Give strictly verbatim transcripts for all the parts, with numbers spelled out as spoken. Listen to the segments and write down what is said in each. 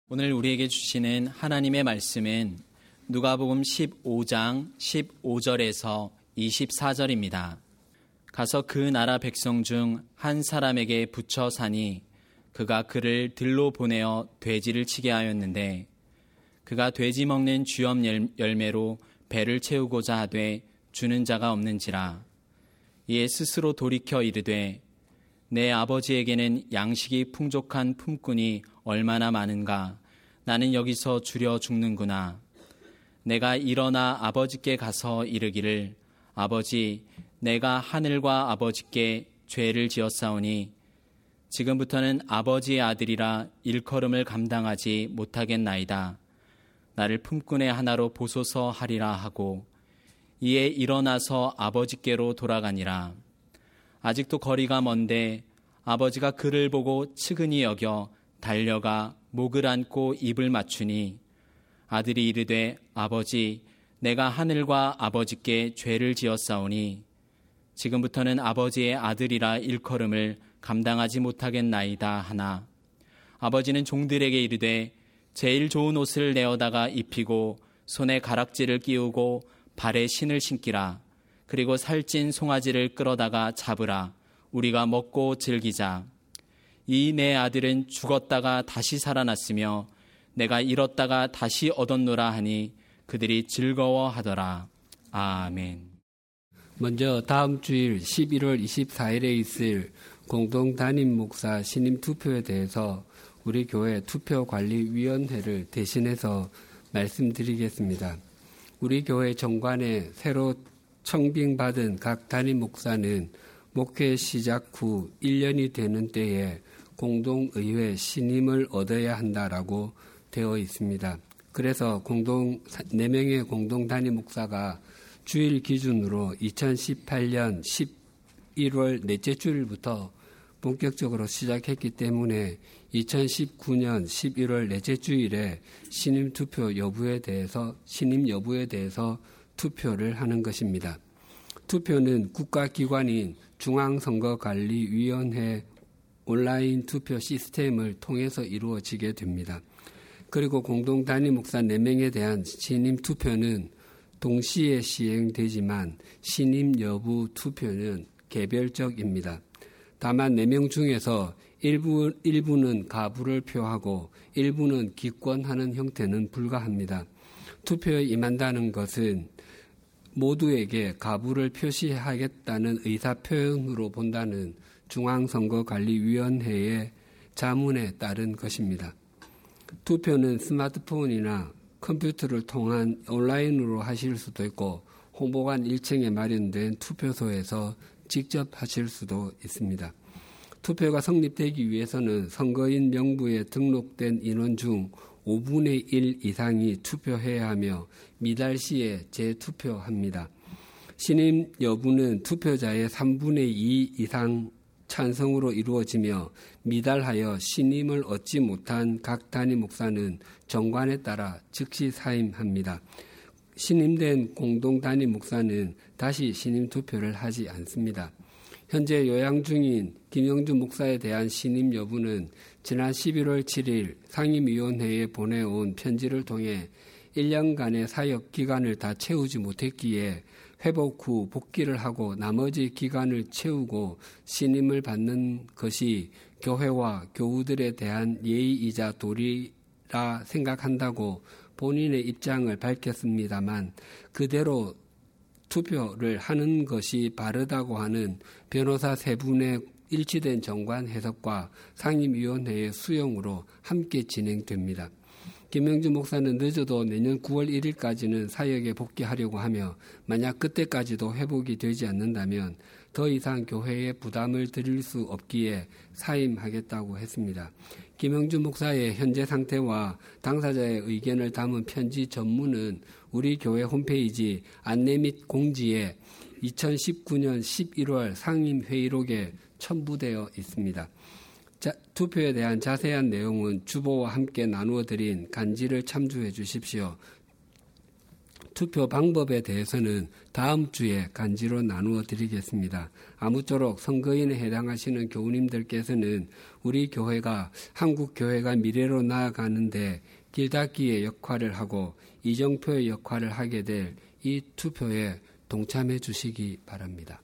오늘 우리에게 주시는 하나님의 말씀은 누가복음 십오 장 십오 절에서 이십사 절입니다. 가서 그 나라 백성 중 한 사람에게 붙여 사니 그가 그를 들로 보내어 돼지를 치게 하였는데 그가 돼지 먹는 쥐엄 열매로 배를 채우고자 하되 주는 자가 없는지라. 이에 스스로 돌이켜 이르되 내 아버지에게는 양식이 풍족한 품꾼이 얼마나 많은가. 나는 여기서 주려 죽는구나. 내가 일어나 아버지께 가서 이르기를 아버지, 내가 하늘과 아버지께 죄를 지었사오니 지금부터는 아버지의 아들이라 일컬음을 감당하지 못하겠나이다. 나를 품꾼의 하나로 보소서 하리라 하고 이에 일어나서 아버지께로 돌아가니라. 아직도 거리가 먼데 아버지가 그를 보고 측은히 여겨 달려가 목을 안고 입을 맞추니 아들이 이르되 아버지, 내가 하늘과 아버지께 죄를 지었사오니 지금부터는 아버지의 아들이라 일컬음을 감당하지 못하겠나이다 하나 아버지는 종들에게 이르되 제일 좋은 옷을 내어다가 입히고 손에 가락지를 끼우고 발에 신을 신기라. 그리고 살찐 송아지를 끌어다가 잡으라. 우리가 먹고 즐기자. 이 내 아들은 죽었다가 다시 살아났으며 내가 잃었다가 다시 얻었노라 하니 그들이 즐거워하더라. 아멘. 먼저 다음 주일 십일월 이십사일에 있을 공동 담임 목사 신임 투표에 대해서 우리 교회 투표관리위원회를 대신해서 말씀드리겠습니다. 우리 교회 정관에 새로 청빙받은 각 담임 목사는 목회 시작 후 일 년이 되는 때에 공동의회 신임을 얻어야 한다라고 되어 있습니다. 그래서 공동 네 명의 공동 담임 목사가 주일 기준으로 이천십팔년 십일월 넷째 주일부터 본격적으로 시작했기 때문에 이천십구년 십일월 넷째 주일에 신임 투표 여부에 대해서 신임 여부에 대해서 투표를 하는 것입니다. 투표는 국가기관인 중앙선거관리위원회 온라인 투표 시스템을 통해서 이루어지게 됩니다. 그리고 공동 담임 목사 네 명에 대한 신임 투표는 동시에 시행되지만 신임 여부 투표는 개별적입니다. 다만 네 명 중에서 일부, 일부는 가부를 표하고 일부는 기권하는 형태는 불가합니다. 투표에 임한다는 것은 모두에게 가부를 표시하겠다는 의사표현으로 본다는 중앙선거관리위원회의 자문에 따른 것입니다. 투표는 스마트폰이나 컴퓨터를 통한 온라인으로 하실 수도 있고 홍보관 일 층에 마련된 투표소에서 직접 하실 수도 있습니다. 투표가 성립되기 위해서는 선거인 명부에 등록된 인원 중 오분의 일 이상이 투표해야 하며 미달 시에 재투표합니다. 신임 여부는 투표자의 삼분의 이 이상 찬성으로 이루어지며 미달하여 신임을 얻지 못한 각 담임 목사는 정관에 따라 즉시 사임합니다. 신임된 공동 담임 목사는 다시 신임 투표를 하지 않습니다. 현재 요양 중인 김영주 목사에 대한 신임 여부는 지난 십일월 칠일 상임위원회에 보내온 편지를 통해 일 년간의 사역 기간을 다 채우지 못했기에 회복 후 복귀를 하고 나머지 기간을 채우고 신임을 받는 것이 교회와 교우들에 대한 예의이자 도리라 생각한다고 본인의 입장을 밝혔습니다만 그대로 투표를 하는 것이 바르다고 하는 변호사 세 분의 일치된 정관 해석과 상임위원회의 수용으로 함께 진행됩니다. 김영주 목사는 늦어도 내년 구월 일일까지는 사역에 복귀하려고 하며 만약 그때까지도 회복이 되지 않는다면 더 이상 교회에 부담을 드릴 수 없기에 사임하겠다고 했습니다. 김영주 목사의 현재 상태와 당사자의 의견을 담은 편지 전문은 우리 교회 홈페이지 안내 및 공지에 이천십구년 십일월 상임회의록에 첨부되어 있습니다. 자, 투표에 대한 자세한 내용은 주보와 함께 나누어 드린 간지를 참조해 주십시오. 투표 방법에 대해서는 다음 주에 간지로 나누어 드리겠습니다. 아무쪼록 선거인에 해당하시는 교우님들께서는 우리 교회가 한국 교회가 미래로 나아가는데 길닫기의 역할을 하고 이정표의 역할을 하게 될 이 투표에 동참해 주시기 바랍니다.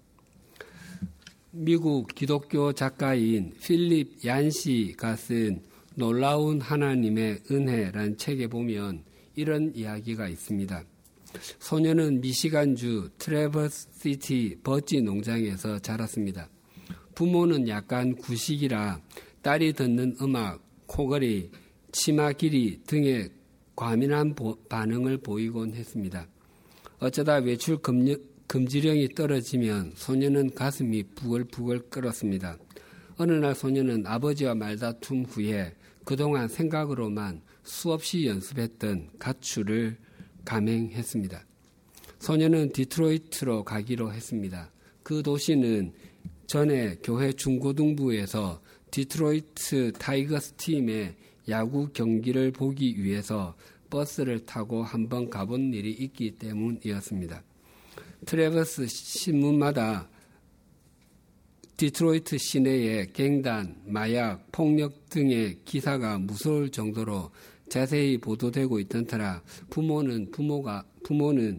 미국 기독교 작가인 필립 얀시가 쓴 놀라운 하나님의 은혜란 책에 보면 이런 이야기가 있습니다. 소녀는 미시간주 트래버스시티 버지 농장에서 자랐습니다. 부모는 약간 구식이라 딸이 듣는 음악, 코걸이, 치마 길이 등의 과민한 보, 반응을 보이곤 했습니다. 어쩌다 외출 금리, 금지령이 떨어지면 소녀는 가슴이 부글부글 끓었습니다. 어느 날 소녀는 아버지와 말다툼 후에 그동안 생각으로만 수없이 연습했던 가출을 감행했습니다. 소녀는 디트로이트로 가기로 했습니다. 그 도시는 전에 교회 중고등부에서 디트로이트 타이거스 팀의 야구 경기를 보기 위해서 버스를 타고 한번 가본 일이 있기 때문이었습니다. 트래버스 신문마다 디트로이트 시내의 갱단, 마약, 폭력 등의 기사가 무서울 정도로 자세히 보도되고 있던 터라 부모는 부모가 부모는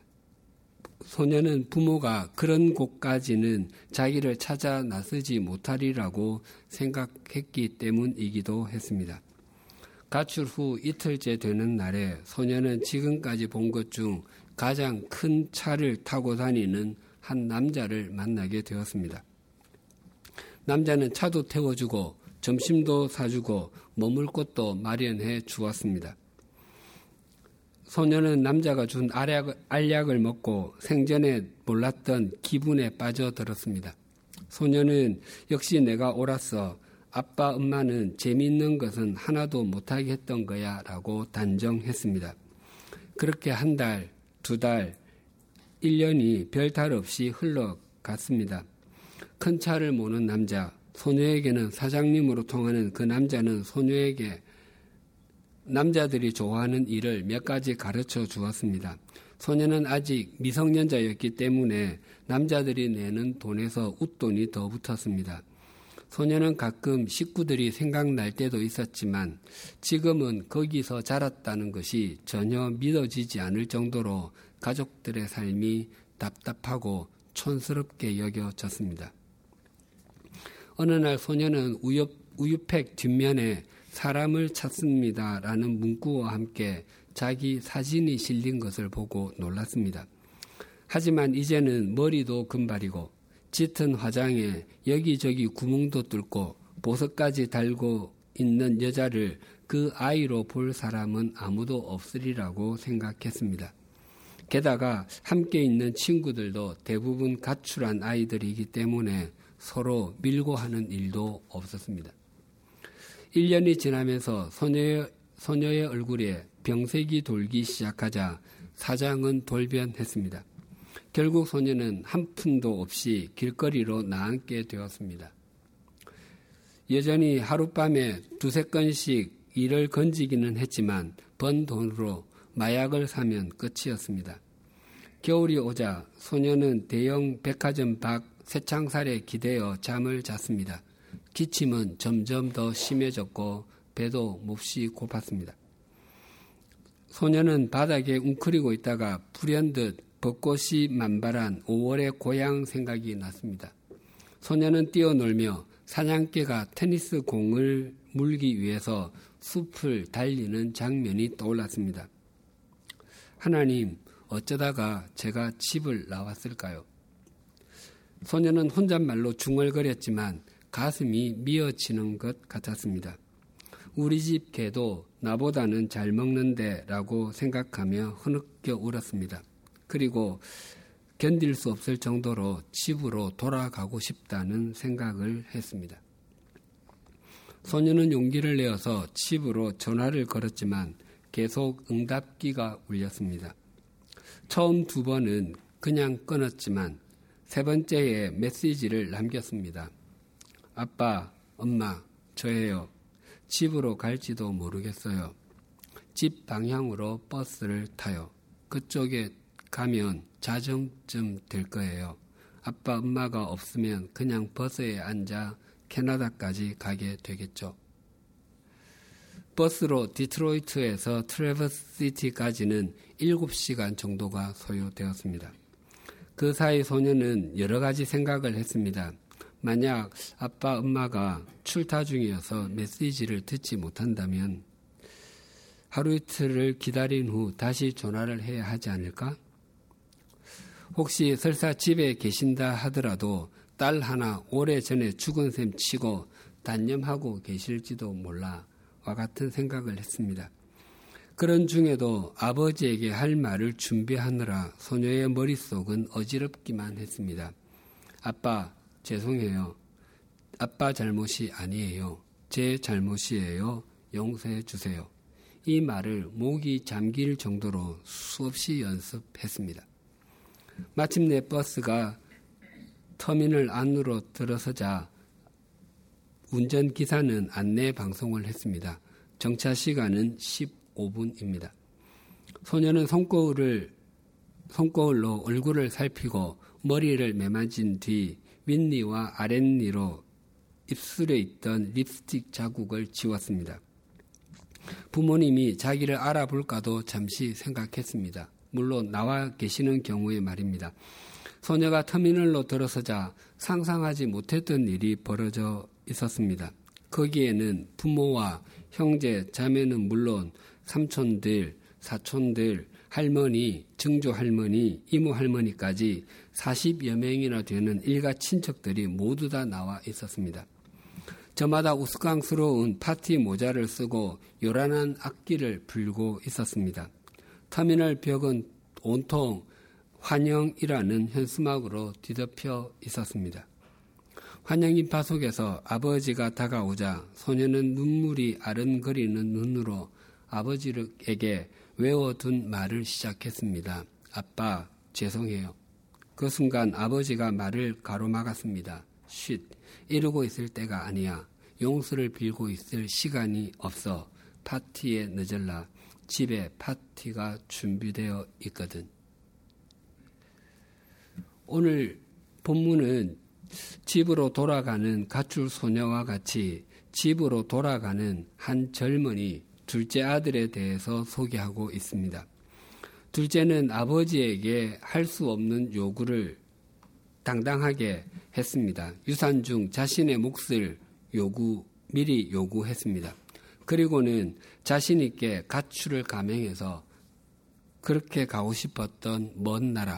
소녀는 부모가 그런 곳까지는 자기를 찾아 나서지 못하리라고 생각했기 때문이기도 했습니다. 가출 후 이틀째 되는 날에 소녀는 지금까지 본 것 중 가장 큰 차를 타고 다니는 한 남자를 만나게 되었습니다. 남자는 차도 태워주고 점심도 사주고 머물 곳도 마련해 주었습니다. 소녀는 남자가 준 알약, 알약을 먹고 생전에 몰랐던 기분에 빠져들었습니다. 소녀는 역시 내가 옳았어. 아빠, 엄마는 재미있는 것은 하나도 못하게 했던 거야 라고 단정했습니다. 그렇게 한 달, 두 달, 일 년이 별탈 없이 흘러갔습니다. 큰 차를 모는 남자, 소녀에게는 사장님으로 통하는 그 남자는 소녀에게 남자들이 좋아하는 일을 몇 가지 가르쳐 주었습니다. 소녀는 아직 미성년자였기 때문에 남자들이 내는 돈에서 웃돈이 더 붙었습니다. 소녀는 가끔 식구들이 생각날 때도 있었지만 지금은 거기서 자랐다는 것이 전혀 믿어지지 않을 정도로 가족들의 삶이 답답하고 촌스럽게 여겨졌습니다. 어느 날 소녀는 우유, 우유팩 뒷면에 사람을 찾습니다라는 문구와 함께 자기 사진이 실린 것을 보고 놀랐습니다. 하지만 이제는 머리도 금발이고 짙은 화장에 여기저기 구멍도 뚫고 보석까지 달고 있는 여자를 그 아이로 볼 사람은 아무도 없으리라고 생각했습니다. 게다가 함께 있는 친구들도 대부분 가출한 아이들이기 때문에 서로 밀고 하는 일도 없었습니다. 일 년이 지나면서 소녀의, 소녀의 얼굴에 병색이 돌기 시작하자 사장은 돌변했습니다. 결국 소녀는 한 푼도 없이 길거리로 나앉게 되었습니다. 여전히 하룻밤에 두세 건씩 일을 건지기는 했지만 번 돈으로 마약을 사면 끝이었습니다. 겨울이 오자 소녀는 대형 백화점 밖 쇠창살에 기대어 잠을 잤습니다. 기침은 점점 더 심해졌고 배도 몹시 고팠습니다. 소녀는 바닥에 웅크리고 있다가 불현듯 벚꽃이 만발한 오월의 고향 생각이 났습니다. 소녀는 뛰어놀며 사냥개가 테니스 공을 물기 위해서 숲을 달리는 장면이 떠올랐습니다. 하나님, 어쩌다가 제가 집을 나왔을까요? 소녀는 혼잣말로 중얼거렸지만 가슴이 미어지는 것 같았습니다. 우리 집 개도 나보다는 잘 먹는데 라고 생각하며 흐느껴 울었습니다. 그리고 견딜 수 없을 정도로 집으로 돌아가고 싶다는 생각을 했습니다. 소녀는 용기를 내어서 집으로 전화를 걸었지만 계속 응답기가 울렸습니다. 처음 두 번은 그냥 끊었지만 세 번째에 메시지를 남겼습니다. 아빠, 엄마, 저예요. 집으로 갈지도 모르겠어요. 집 방향으로 버스를 타요. 그쪽에 가면 자정쯤 될 거예요. 아빠, 엄마가 없으면 그냥 버스에 앉아 캐나다까지 가게 되겠죠. 버스로 디트로이트에서 트래버스시티까지는 일곱 시간 정도가 소요되었습니다. 그 사이 소녀는 여러 가지 생각을 했습니다. 만약 아빠, 엄마가 출타 중이어서 메시지를 듣지 못한다면 하루 이틀을 기다린 후 다시 전화를 해야 하지 않을까? 혹시 설사 집에 계신다 하더라도 딸 하나 오래전에 죽은 셈 치고 단념하고 계실지도 몰라 와 같은 생각을 했습니다. 그런 중에도 아버지에게 할 말을 준비하느라 소녀의 머릿속은 어지럽기만 했습니다. 아빠, 죄송해요. 아빠 잘못이 아니에요. 제 잘못이에요. 용서해 주세요. 이 말을 목이 잠길 정도로 수없이 연습했습니다. 마침내 버스가 터미널 안으로 들어서자 운전기사는 안내 방송을 했습니다. 정차 시간은 십오 분입니다. 소녀는 손거울을, 손거울로 얼굴을 살피고 머리를 매만진 뒤 윗니와 아랫니로 입술에 있던 립스틱 자국을 지웠습니다. 부모님이 자기를 알아볼까도 잠시 생각했습니다. 물론 나와 계시는 경우에 말입니다. 소녀가 터미널로 들어서자 상상하지 못했던 일이 벌어져 있었습니다. 거기에는 부모와 형제, 자매는 물론 삼촌들, 사촌들, 할머니, 증조 할머니, 이모 할머니까지 사십여 명이나 되는 일가 친척들이 모두 다 나와 있었습니다. 저마다 우스꽝스러운 파티 모자를 쓰고 요란한 악기를 불고 있었습니다. 터미널 벽은 온통 환영이라는 현수막으로 뒤덮여 있었습니다. 환영 인파 속에서 아버지가 다가오자 소녀는 눈물이 아른거리는 눈으로 아버지에게 외워둔 말을 시작했습니다. 아빠, 죄송해요. 그 순간 아버지가 말을 가로막았습니다. 쉿, 이러고 있을 때가 아니야. 용서를 빌고 있을 시간이 없어. 파티에 늦을라. 집에 파티가 준비되어 있거든. 오늘 본문은 집으로 돌아가는 가출 소녀와 같이 집으로 돌아가는 한 젊은이 둘째 아들에 대해서 소개하고 있습니다. 둘째는 아버지에게 할 수 없는 요구를 당당하게 했습니다. 유산 중 자신의 몫을 요구, 미리 요구했습니다. 그리고는 자신 있게 가출을 감행해서 그렇게 가고 싶었던 먼 나라,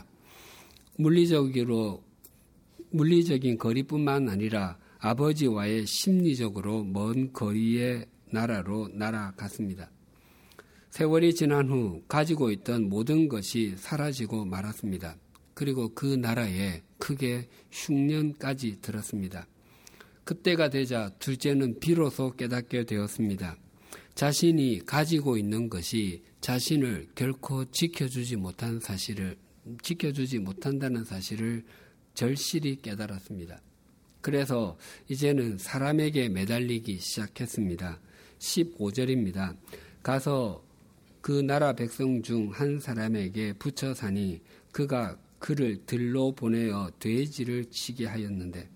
물리적으로 물리적인 거리뿐만 아니라 아버지와의 심리적으로 먼 거리의 나라로 날아갔습니다. 세월이 지난 후 가지고 있던 모든 것이 사라지고 말았습니다. 그리고 그 나라에 크게 흉년까지 들었습니다. 그때가 되자 둘째는 비로소 깨닫게 되었습니다. 자신이 가지고 있는 것이 자신을 결코 지켜주지 못한 사실을, 지켜주지 못한다는 사실을 절실히 깨달았습니다. 그래서 이제는 사람에게 매달리기 시작했습니다. 십오 절입니다. 가서 그 나라 백성 중 한 사람에게 붙여 사니 그가 그를 들로 보내어 돼지를 치게 하였는데,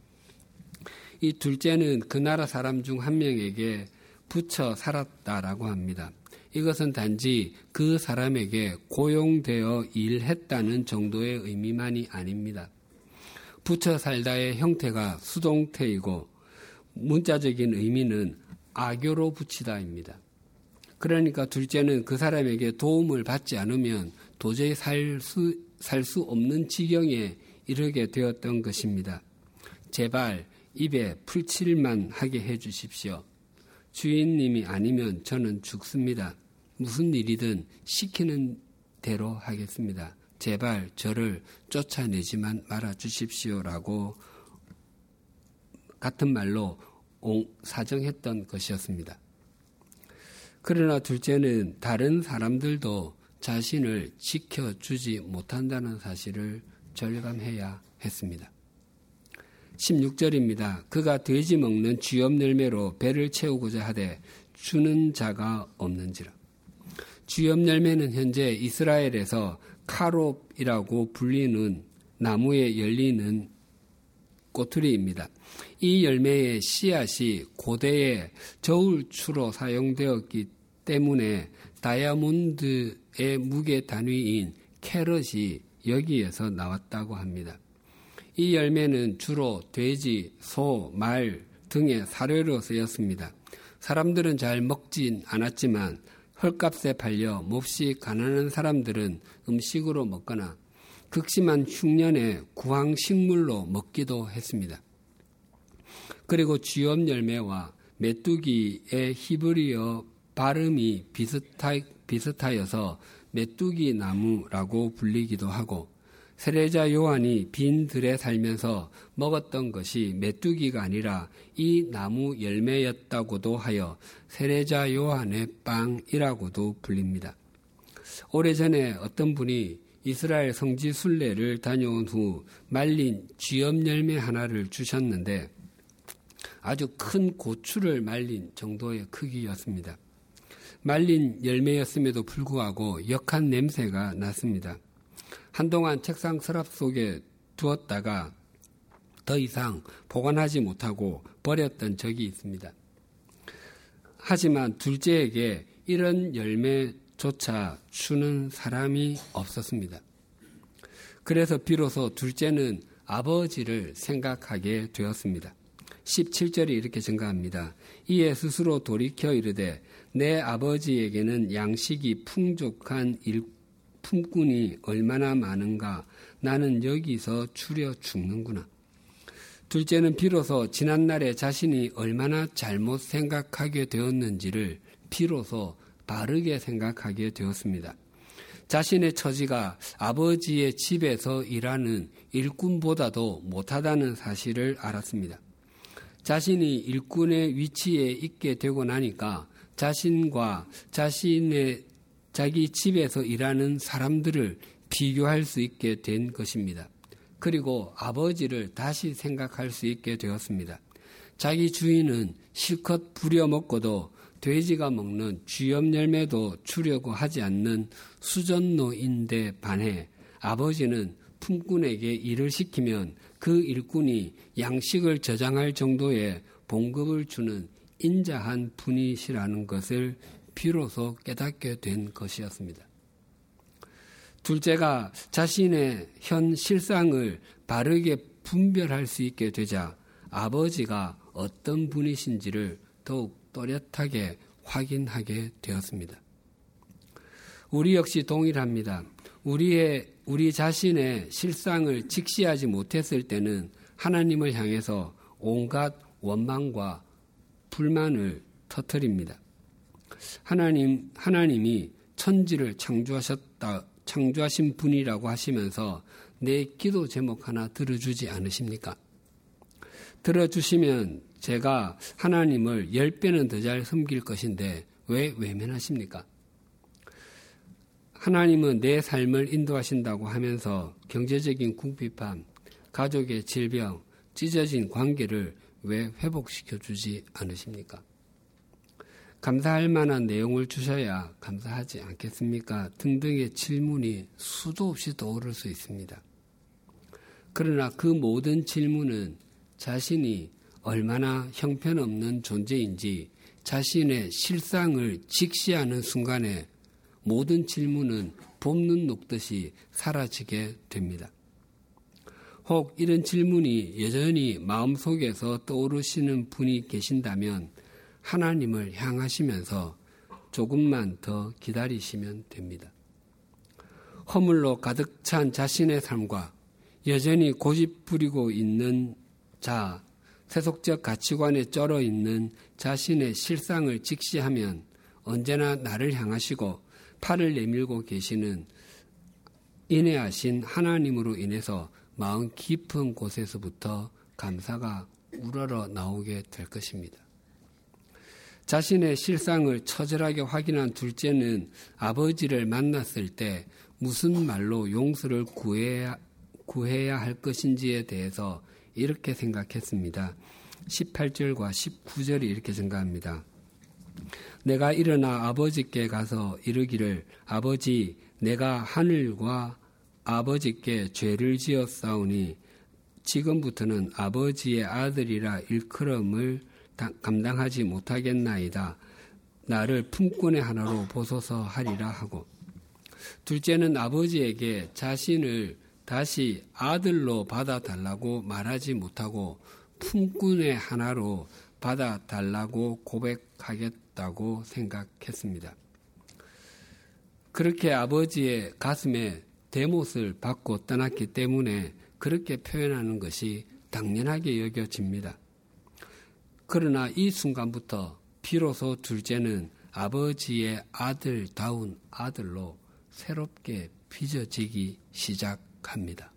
이 둘째는 그 나라 사람 중 한 명에게 붙여 살았다라고 합니다. 이것은 단지 그 사람에게 고용되어 일했다는 정도의 의미만이 아닙니다. 붙여 살다의 형태가 수동태이고 문자적인 의미는 악교로 붙이다입니다. 그러니까 둘째는 그 사람에게 도움을 받지 않으면 도저히 살 수, 살 수 없는 지경에 이르게 되었던 것입니다. 제발 입에 풀칠만 하게 해 주십시오. 주인님이 아니면 저는 죽습니다. 무슨 일이든 시키는 대로 하겠습니다. 제발 저를 쫓아내지만 말아 주십시오라고 같은 말로 사정했던 것이었습니다. 그러나 둘째는 다른 사람들도 자신을 지켜주지 못한다는 사실을 절감해야 했습니다. 십육 절입니다. 그가 돼지 먹는 쥐업 열매로 배를 채우고자 하되 주는 자가 없는지라. 주엽 열매는 현재 이스라엘에서 카롭이라고 불리는 나무에 열리는 꼬투리입니다. 이 열매의 씨앗이 고대의 저울추로 사용되었기 때문에 다이아몬드의 무게 단위인 캐럿이 여기에서 나왔다고 합니다. 이 열매는 주로 돼지, 소, 말 등의 사료로 쓰였습니다. 사람들은 잘 먹진 않았지만 헐값에 팔려 몹시 가난한 사람들은 음식으로 먹거나 극심한 흉년에 구황식물로 먹기도 했습니다. 그리고 주엽 열매와 메뚜기의 히브리어 발음이 비슷하, 비슷하여서 메뚜기 나무라고 불리기도 하고 세례자 요한이 빈 들에 살면서 먹었던 것이 메뚜기가 아니라 이 나무 열매였다고도 하여 세례자 요한의 빵이라고도 불립니다. 오래전에 어떤 분이 이스라엘 성지 순례를 다녀온 후 말린 쥐엽 열매 하나를 주셨는데 아주 큰 고추를 말린 정도의 크기였습니다. 말린 열매였음에도 불구하고 역한 냄새가 났습니다. 한동안 책상 서랍 속에 두었다가 더 이상 보관하지 못하고 버렸던 적이 있습니다. 하지만 둘째에게 이런 열매조차 주는 사람이 없었습니다. 그래서 비로소 둘째는 아버지를 생각하게 되었습니다. 십칠 절이 이렇게 증가합니다. 이에 스스로 돌이켜 이르되 내 아버지에게는 양식이 풍족한 일 품꾼이 얼마나 많은가 나는 여기서 추려 죽는구나. 둘째는 비로소 지난날에 자신이 얼마나 잘못 생각하게 되었는지를 비로소 바르게 생각하게 되었습니다. 자신의 처지가 아버지의 집에서 일하는 일꾼보다도 못하다는 사실을 알았습니다. 자신이 일꾼의 위치에 있게 되고 나니까 자신과 자신의 자기 집에서 일하는 사람들을 비교할 수 있게 된 것입니다. 그리고 아버지를 다시 생각할 수 있게 되었습니다. 자기 주인은 실컷 부려먹고도 돼지가 먹는 쥐엽 열매도 주려고 하지 않는 수전노인데 반해 아버지는 품꾼에게 일을 시키면 그 일꾼이 양식을 저장할 정도의 봉급을 주는 인자한 분이시라는 것을 비로소 깨닫게 된 것이었습니다. 둘째가 자신의 현 실상을 바르게 분별할 수 있게 되자 아버지가 어떤 분이신지를 더욱 또렷하게 확인하게 되었습니다. 우리 역시 동일합니다. 우리의, 우리 자신의 실상을 직시하지 못했을 때는 하나님을 향해서 온갖 원망과 불만을 터뜨립니다. 하나님, 하나님이 천지를 창조하셨다, 창조하신 분이라고 하시면서 내 기도 제목 하나 들어주지 않으십니까? 들어주시면 제가 하나님을 열 배는 더 잘 섬길 것인데 왜 외면하십니까? 하나님은 내 삶을 인도하신다고 하면서 경제적인 궁핍함, 가족의 질병, 찢어진 관계를 왜 회복시켜주지 않으십니까? 감사할 만한 내용을 주셔야 감사하지 않겠습니까? 등등의 질문이 수도 없이 떠오를 수 있습니다. 그러나 그 모든 질문은 자신이 얼마나 형편없는 존재인지 자신의 실상을 직시하는 순간에 모든 질문은 봄눈 녹듯이 사라지게 됩니다. 혹 이런 질문이 여전히 마음속에서 떠오르시는 분이 계신다면 하나님을 향하시면서 조금만 더 기다리시면 됩니다. 허물로 가득 찬 자신의 삶과 여전히 고집 부리고 있는 자, 세속적 가치관에 쩔어 있는 자신의 실상을 직시하면 언제나 나를 향하시고 팔을 내밀고 계시는 인내하신 하나님으로 인해서 마음 깊은 곳에서부터 감사가 우러러 나오게 될 것입니다. 자신의 실상을 처절하게 확인한 둘째는 아버지를 만났을 때 무슨 말로 용서를 구해야, 구해야 할 것인지에 대해서 이렇게 생각했습니다. 십팔 절과 십구 절이 이렇게 증가합니다. 내가 일어나 아버지께 가서 이르기를 아버지 내가 하늘과 아버지께 죄를 지었사오니 지금부터는 아버지의 아들이라 일컬음을 감당하지 못하겠나이다. 나를 품꾼의 하나로 보소서 하리라 하고, 둘째는 아버지에게 자신을 다시 아들로 받아달라고 말하지 못하고 품꾼의 하나로 받아달라고 고백하겠다고 생각했습니다. 그렇게 아버지의 가슴에 대못을 받고 떠났기 때문에 그렇게 표현하는 것이 당연하게 여겨집니다. 그러나 이 순간부터 비로소 둘째는 아버지의 아들다운 아들로 새롭게 빚어지기 시작합니다.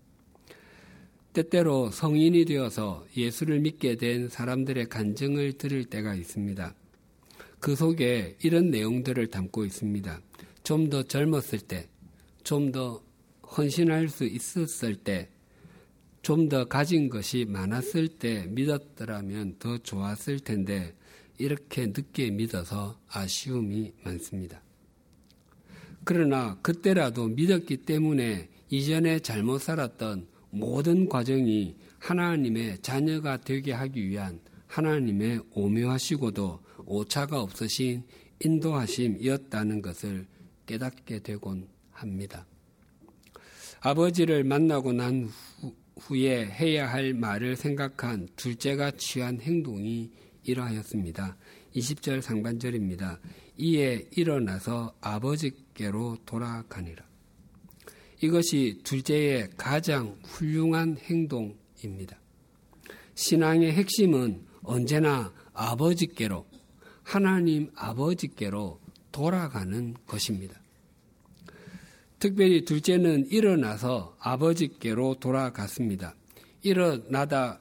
때때로 성인이 되어서 예수를 믿게 된 사람들의 간증을 들을 때가 있습니다. 그 속에 이런 내용들을 담고 있습니다. 좀 더 젊었을 때, 좀 더 헌신할 수 있었을 때, 좀 더 가진 것이 많았을 때 믿었더라면 더 좋았을 텐데 이렇게 늦게 믿어서 아쉬움이 많습니다. 그러나 그때라도 믿었기 때문에 이전에 잘못 살았던 모든 과정이 하나님의 자녀가 되게 하기 위한 하나님의 오묘하시고도 오차가 없으신 인도하심이었다는 것을 깨닫게 되곤 합니다. 아버지를 만나고 난 후, 후에 해야 할 말을 생각한 둘째가 취한 행동이 이러하였습니다. 이십 절 상반절입니다. 이에 일어나서 아버지께로 돌아가니라. 이것이 둘째의 가장 훌륭한 행동입니다. 신앙의 핵심은 언제나 아버지께로, 하나님 아버지께로 돌아가는 것입니다. 특별히 둘째는 일어나서 아버지께로 돌아갔습니다. 일어나다라는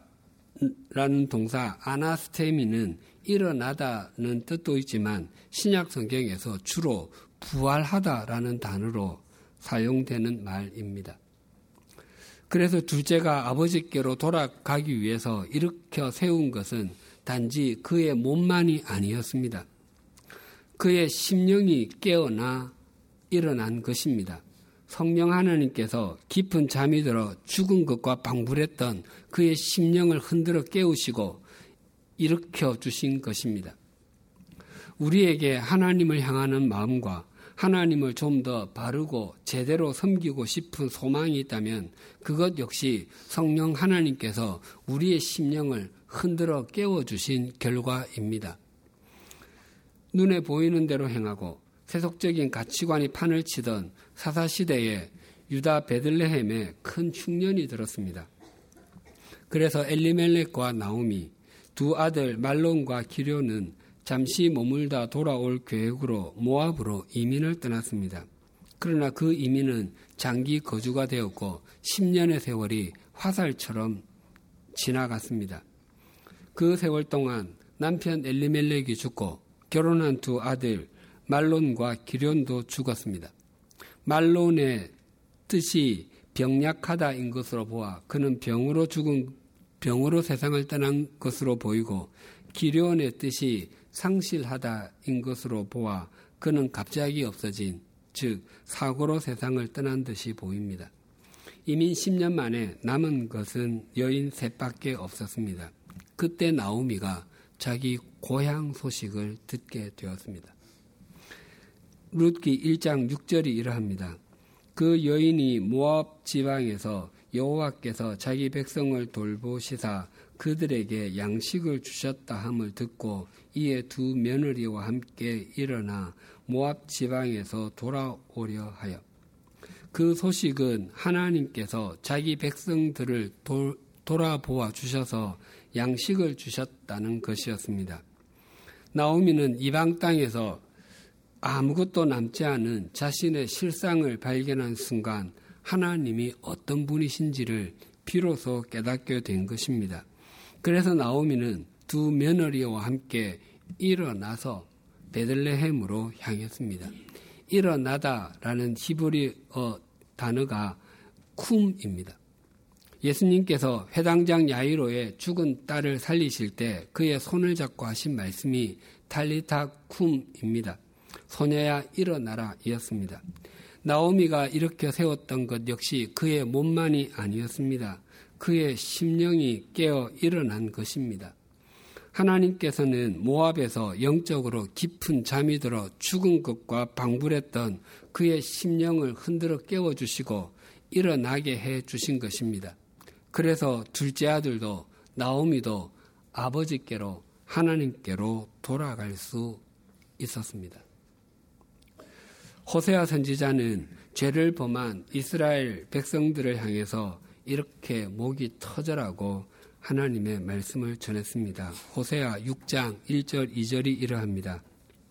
동사 아나스테미는 일어나다는 뜻도 있지만 신약 성경에서 주로 부활하다라는 단어로 사용되는 말입니다. 그래서 둘째가 아버지께로 돌아가기 위해서 일으켜 세운 것은 단지 그의 몸만이 아니었습니다. 그의 심령이 깨어나 일어난 것입니다. 성령 하나님께서 깊은 잠이 들어 죽은 것과 방불했던 그의 심령을 흔들어 깨우시고 일으켜 주신 것입니다. 우리에게 하나님을 향하는 마음과 하나님을 좀 더 바르고 제대로 섬기고 싶은 소망이 있다면 그것 역시 성령 하나님께서 우리의 심령을 흔들어 깨워주신 결과입니다. 눈에 보이는 대로 행하고 세속적인 가치관이 판을 치던 사사시대에 유다 베들레헴에 큰 흉년이 들었습니다. 그래서 엘리멜렉과 나오미, 두 아들 말론과 기료는 잠시 머물다 돌아올 계획으로 모압으로 이민을 떠났습니다. 그러나 그 이민은 장기 거주가 되었고 십 년의 세월이 화살처럼 지나갔습니다. 그 세월 동안 남편 엘리멜렉이 죽고 결혼한 두 아들 말론과 기련도 죽었습니다. 말론의 뜻이 병약하다인 것으로 보아 그는 병으로 죽은 병으로 세상을 떠난 것으로 보이고 기련의 뜻이 상실하다인 것으로 보아 그는 갑자기 없어진, 즉 사고로 세상을 떠난 듯이 보입니다. 이민 십 년 만에 남은 것은 여인 셋밖에 없었습니다. 그때 나오미가 자기 고향 소식을 듣게 되었습니다. 룻기 일 장 육 절이 이러합니다. 그 여인이 모압 지방에서 여호와께서 자기 백성을 돌보시사 그들에게 양식을 주셨다 함을 듣고 이에 두 며느리와 함께 일어나 모압 지방에서 돌아오려 하여 그 소식은 하나님께서 자기 백성들을 도, 돌아보아 주셔서 양식을 주셨다는 것이었습니다. 나오미는 이방 땅에서 아무것도 남지 않은 자신의 실상을 발견한 순간 하나님이 어떤 분이신지를 비로소 깨닫게 된 것입니다. 그래서 나오미는 두 며느리와 함께 일어나서 베들레헴으로 향했습니다. 일어나다라는 히브리어 단어가 쿰입니다. 예수님께서 회당장 야이로의 죽은 딸을 살리실 때 그의 손을 잡고 하신 말씀이 탈리타 쿰입니다. 소녀야 일어나라 이었습니다. 나오미가 일으켜 세웠던 것 역시 그의 몸만이 아니었습니다. 그의 심령이 깨어 일어난 것입니다. 하나님께서는 모압에서 영적으로 깊은 잠이 들어 죽은 것과 방불했던 그의 심령을 흔들어 깨워주시고 일어나게 해주신 것입니다. 그래서 둘째 아들도 나오미도 아버지께로 하나님께로 돌아갈 수 있었습니다. 호세아 선지자는 죄를 범한 이스라엘 백성들을 향해서 이렇게 목이 터져라고 하나님의 말씀을 전했습니다. 호세아 육 장 일 절 이 절이 이러합니다.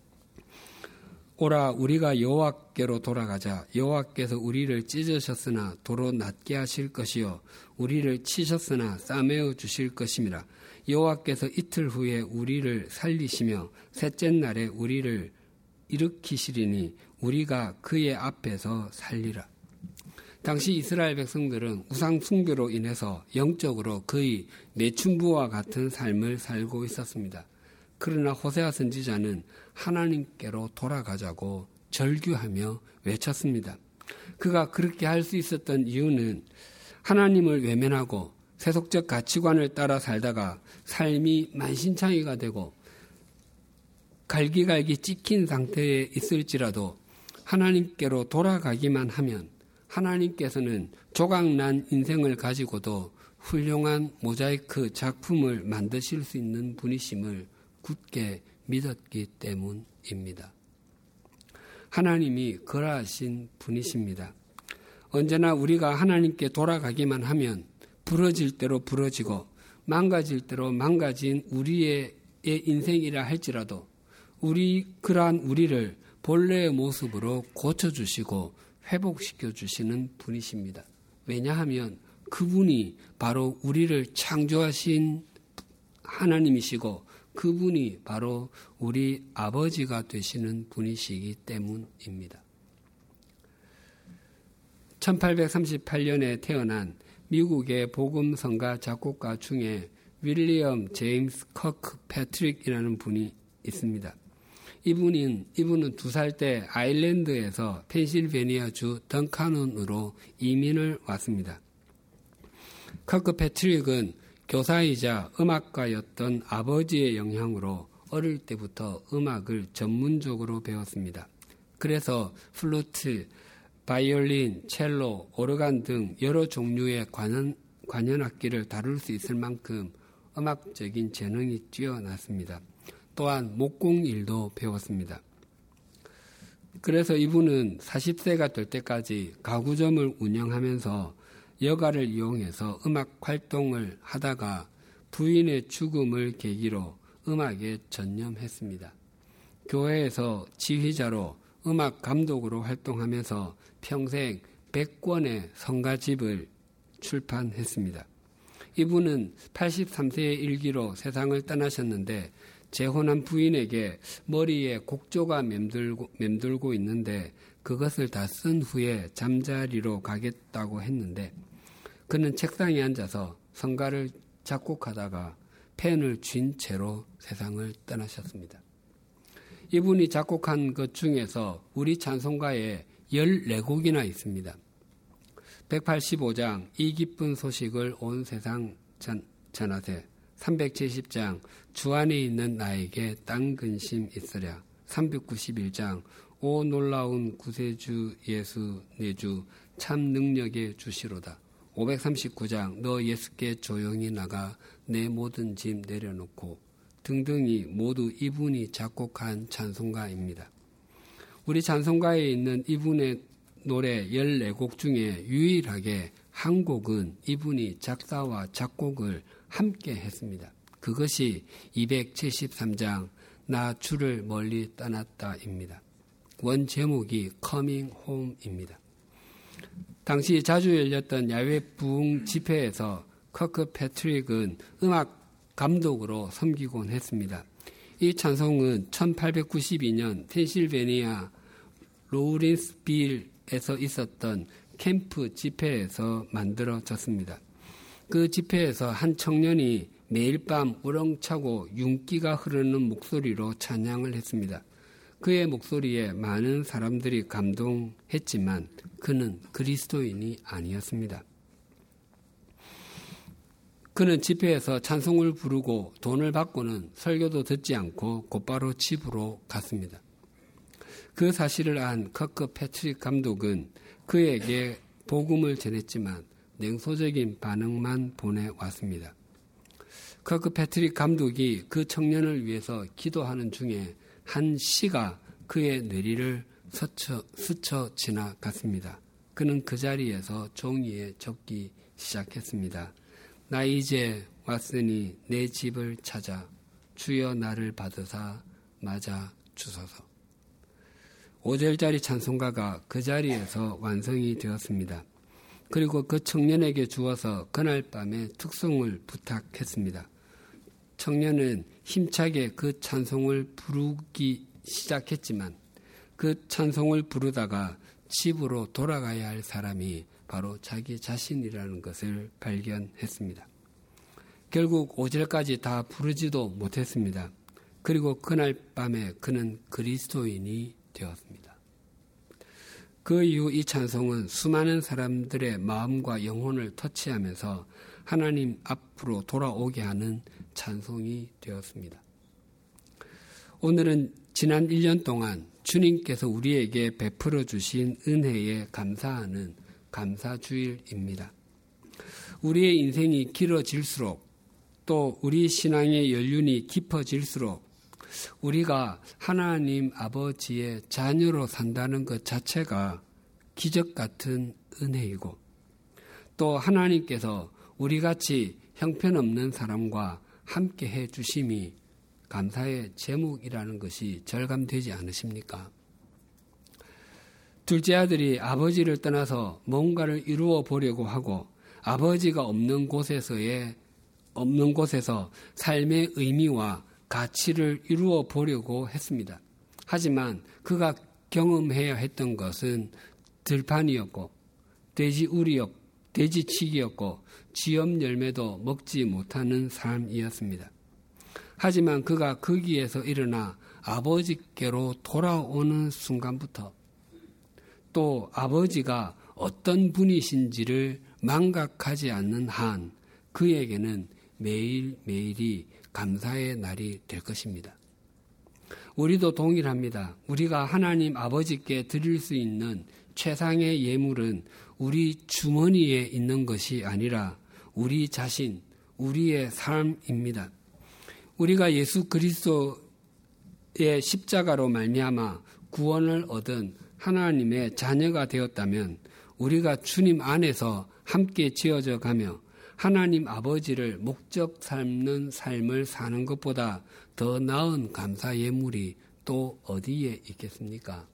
오라 우리가 여호와께로 돌아가자. 여호와께서 우리를 찢으셨으나 도로 낫게 하실 것이요 우리를 치셨으나 싸매어 주실 것임이라. 여호와께서 이틀 후에 우리를 살리시며 셋째 날에 우리를 일으키시리니 우리가 그의 앞에서 살리라. 당시 이스라엘 백성들은 우상 숭배로 인해서 영적으로 거의 매춘부와 같은 삶을 살고 있었습니다. 그러나 호세아 선지자는 하나님께로 돌아가자고 절규하며 외쳤습니다. 그가 그렇게 할 수 있었던 이유는 하나님을 외면하고 세속적 가치관을 따라 살다가 삶이 만신창이가 되고 갈기갈기 찍힌 상태에 있을지라도 하나님께로 돌아가기만 하면 하나님께서는 조각난 인생을 가지고도 훌륭한 모자이크 작품을 만드실 수 있는 분이심을 굳게 믿었기 때문입니다. 하나님이 그러하신 분이십니다. 언제나 우리가 하나님께 돌아가기만 하면 부러질 대로 부러지고 망가질 대로 망가진 우리의 인생이라 할지라도 우리 그러한 우리를 본래의 모습으로 고쳐주시고 회복시켜 주시는 분이십니다. 왜냐하면 그분이 바로 우리를 창조하신 하나님이시고 그분이 바로 우리 아버지가 되시는 분이시기 때문입니다. 천팔백삼십팔 년에 태어난 미국의 복음성가 작곡가 중에 윌리엄 제임스 커크 패트릭이라는 분이 있습니다. 이분은, 이분은 두 살 때 아일랜드에서 펜실베니아주 던카논으로 이민을 왔습니다. 커크 패트릭은 교사이자 음악가였던 아버지의 영향으로 어릴 때부터 음악을 전문적으로 배웠습니다. 그래서 플루트, 바이올린, 첼로, 오르간 등 여러 종류의 관현, 관현악기를 다룰 수 있을 만큼 음악적인 재능이 뛰어났습니다. 또한 목공일도 배웠습니다. 그래서 이분은 사십 세가 될 때까지 가구점을 운영하면서 여가를 이용해서 음악 활동을 하다가 부인의 죽음을 계기로 음악에 전념했습니다. 교회에서 지휘자로 음악 감독으로 활동하면서 평생 백 권의 성가집을 출판했습니다. 이분은 팔십삼 세의 일기로 세상을 떠나셨는데 재혼한 부인에게 머리에 곡조가 맴돌고, 맴돌고 있는데 그것을 다 쓴 후에 잠자리로 가겠다고 했는데 그는 책상에 앉아서 성가를 작곡하다가 펜을 쥔 채로 세상을 떠나셨습니다. 이분이 작곡한 것 중에서 우리 찬송가에 열네 곡이나 있습니다. 백팔십오 장 이 기쁜 소식을 온 세상 전, 전하세, 삼백칠십 장 주 안에 있는 나에게 땅 근심 있으랴, 삼백구십일 장 오 놀라운 구세주 예수 내주 참 능력의 주시로다, 오백삼십구 장 너 예수께 조용히 나가 내 모든 짐 내려놓고 등등이 모두 이분이 작곡한 찬송가입니다. 우리 찬송가에 있는 이분의 노래 열네 곡 중에 유일하게 한 곡은 이분이 작사와 작곡을 함께 했습니다. 그것이 이백칠십삼 장 나 주를 멀리 떠났다입니다. 원 제목이 Coming Home입니다. 당시 자주 열렸던 야외 부흥 집회에서 커크 패트릭은 음악 감독으로 섬기곤 했습니다. 이 찬송은 천팔백구십이 년 펜실베니아 로우린스빌에서 있었던 캠프 집회에서 만들어졌습니다. 그 집회에서 한 청년이 매일 밤 우렁차고 윤기가 흐르는 목소리로 찬양을 했습니다. 그의 목소리에 많은 사람들이 감동했지만 그는 그리스도인이 아니었습니다. 그는 집회에서 찬송을 부르고 돈을 받고는 설교도 듣지 않고 곧바로 집으로 갔습니다. 그 사실을 안 커크 패트릭 감독은 그에게 복음을 전했지만 냉소적인 반응만 보내왔습니다. 커크 패트릭 감독이 그 청년을 위해서 기도하는 중에 한 시가 그의 뇌리를 스쳐, 스쳐 지나갔습니다. 그는 그 자리에서 종이에 적기 시작했습니다. 나 이제 왔으니 내 집을 찾아 주여 나를 받으사 맞아 주소서. 오 절짜리 찬송가가 그 자리에서 완성이 되었습니다. 그리고 그 청년에게 주어서 그날 밤에 특송을 부탁했습니다. 청년은 힘차게 그 찬송을 부르기 시작했지만 그 찬송을 부르다가 집으로 돌아가야 할 사람이 바로 자기 자신이라는 것을 발견했습니다. 결국 오 절까지 다 부르지도 못했습니다. 그리고 그날 밤에 그는 그리스도인이 되었습니다. 그 이후 이 찬송은 수많은 사람들의 마음과 영혼을 터치하면서 하나님 앞으로 돌아오게 하는 찬송이 되었습니다. 오늘은 지난 일 년 동안 주님께서 우리에게 베풀어 주신 은혜에 감사하는 감사주일입니다. 우리의 인생이 길어질수록 또 우리 신앙의 연륜이 깊어질수록 우리가 하나님 아버지의 자녀로 산다는 것 자체가 기적 같은 은혜이고 또 하나님께서 우리같이 형편없는 사람과 함께 해 주심이 감사의 제목이라는 것이 절감되지 않으십니까? 둘째 아들이 아버지를 떠나서 뭔가를 이루어 보려고 하고 아버지가 없는 곳에서의 없는 곳에서 삶의 의미와 가치를 이루어 보려고 했습니다. 하지만 그가 경험해야 했던 것은 들판이었고 돼지우리였, 돼지치기였고 쥐염 열매도 먹지 못하는 삶이었습니다. 하지만 그가 거기에서 일어나 아버지께로 돌아오는 순간부터 또 아버지가 어떤 분이신지를 망각하지 않는 한 그에게는 매일매일이 감사의 날이 될 것입니다. 우리도 동일합니다. 우리가 하나님 아버지께 드릴 수 있는 최상의 예물은 우리 주머니에 있는 것이 아니라 우리 자신, 우리의 삶입니다. 우리가 예수 그리스도의 십자가로 말미암아 구원을 얻은 하나님의 자녀가 되었다면 우리가 주님 안에서 함께 지어져 가며 하나님 아버지를 목적 삼는 삶을 사는 것보다 더 나은 감사 예물이 또 어디에 있겠습니까?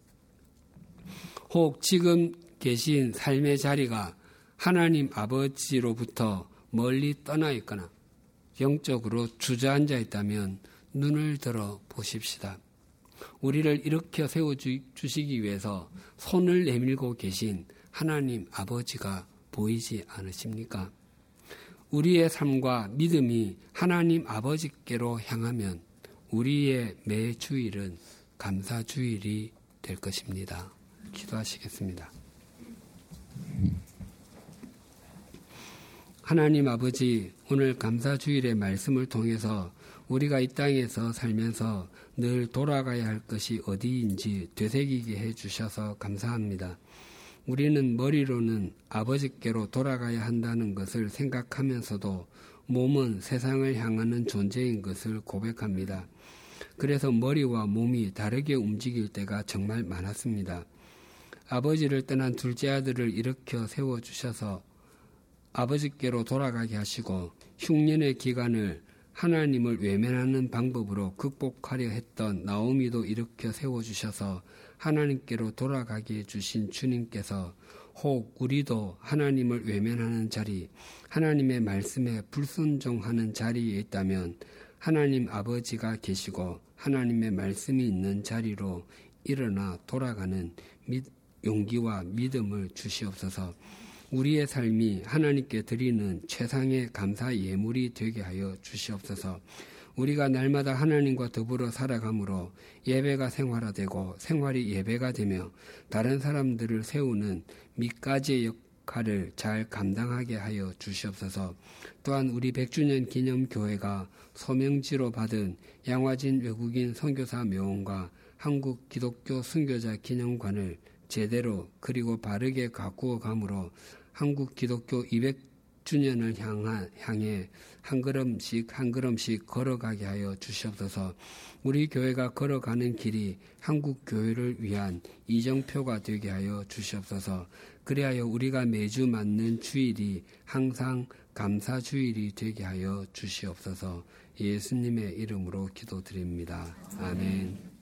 혹 지금 계신 삶의 자리가 하나님 아버지로부터 멀리 떠나 있거나 영적으로 주저앉아 있다면 눈을 들어 보십시다. 우리를 일으켜 세워주시기 위해서 손을 내밀고 계신 하나님 아버지가 보이지 않으십니까? 우리의 삶과 믿음이 하나님 아버지께로 향하면 우리의 매 주일은 감사 주일이 될 것입니다. 기도하시겠습니다. 하나님 아버지, 오늘 감사 주일의 말씀을 통해서 우리가 이 땅에서 살면서 늘 돌아가야 할 것이 어디인지 되새기게 해주셔서 감사합니다. 우리는 머리로는 아버지께로 돌아가야 한다는 것을 생각하면서도 몸은 세상을 향하는 존재인 것을 고백합니다. 그래서 머리와 몸이 다르게 움직일 때가 정말 많았습니다. 아버지를 떠난 둘째 아들을 일으켜 세워주셔서 아버지께로 돌아가게 하시고 흉년의 기간을 하나님을 외면하는 방법으로 극복하려 했던 나오미도 일으켜 세워주셔서 하나님께로 돌아가게 해주신 주님께서 혹 우리도 하나님을 외면하는 자리, 하나님의 말씀에 불순종하는 자리에 있다면 하나님 아버지가 계시고 하나님의 말씀이 있는 자리로 일어나 돌아가는 용기와 믿음을 주시옵소서. 우리의 삶이 하나님께 드리는 최상의 감사 예물이 되게 하여 주시옵소서. 우리가 날마다 하나님과 더불어 살아가므로 예배가 생활화되고 생활이 예배가 되며 다른 사람들을 세우는 밑가지의 역할을 잘 감당하게 하여 주시옵소서. 또한 우리 백 주년 기념교회가 소명지로 받은 양화진 외국인 선교사 묘원과 한국 기독교 순교자 기념관을 제대로 그리고 바르게 가꾸어 감으로 한국 기독교 이백 주년을 향한, 향해 한 걸음씩 한 걸음씩 걸어가게 하여 주시옵소서. 우리 교회가 걸어가는 길이 한국 교회를 위한 이정표가 되게 하여 주시옵소서. 그리하여 우리가 매주 맞는 주일이 항상 감사 주일이 되게 하여 주시옵소서. 예수님의 이름으로 기도드립니다. 아멘.